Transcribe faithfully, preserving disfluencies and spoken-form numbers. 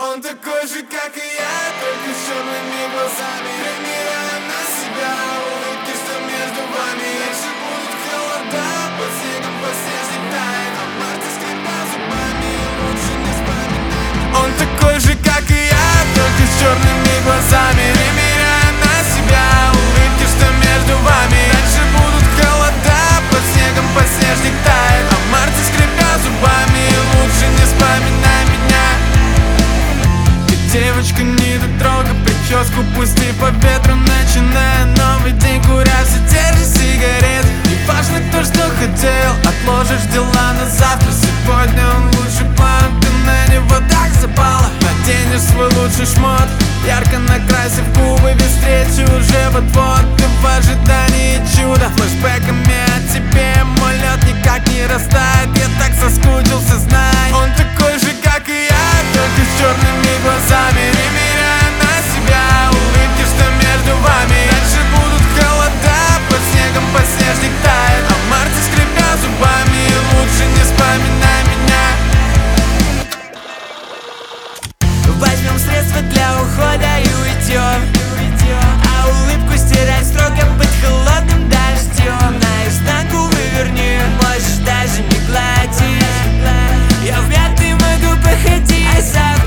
Он такой же, как и я, только с черными глазами. Примеряем на себя улыбки, что между вами. Дальше будут холода, под снегом подснежник тает, а в марте скрипя зубами, лучше не вспоминать. Он такой же, как и я, только с черными глазами. Примеряем на себя улыбки, что между вами. Дальше будут холода, под снегом подснежник тает, а в марте скрипя зубами, лучше не вспоминай меня. Девочка, не дотрогай прическу, пусти по ветру, начиная новый день, куря все те же сигареты. Не важно то, что хотел, отложишь дела на завтра. Сегодня он лучший план, ты на него так запала. Наденешь свой лучший шмот, ярко накрасив губы, без встречи уже вот-вот. Ты в ожидании чуда, флешбэками о тебе мой лед никак не растает. Я так соскучился, знай. Он такой же, как и я, только с черными глазами. Примеряем на себя улыбки, что между вами. Дальше будут холода, под снегом подснежник тает, а в марте скрипя зубами, лучше не вспоминай меня. Возьмем средства для ухода и уйдем, а улыбку стирать строго под холодным дождем. Наизнанку выверни, можешь даже не гладить. Я вряд ли могу походить, а